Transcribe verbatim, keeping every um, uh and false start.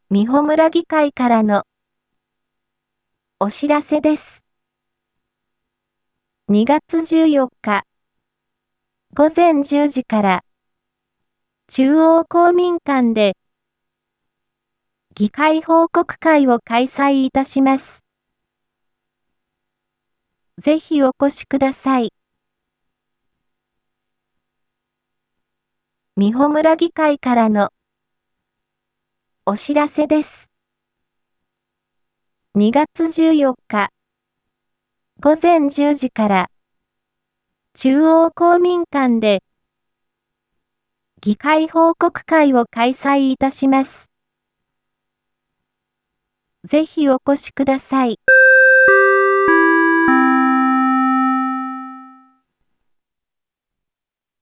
美穂村議会からのお知らせです。にがつじゅうよっかごぜんじゅうじから中央公民館で議会報告会を開催いたします。ぜひお越しください。美穂村議会からのお知らせです。にがつじゅうよっかごぜんじゅうじから中央公民館で議会報告会を開催いたします。ぜひお越しください。